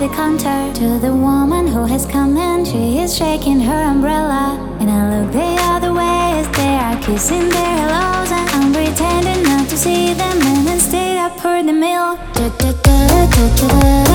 the counter to the woman who has come in. She is shaking her umbrella, and I look the other way as they are kissing their hellos, and I'm pretending not to see them, and instead I pour the milk.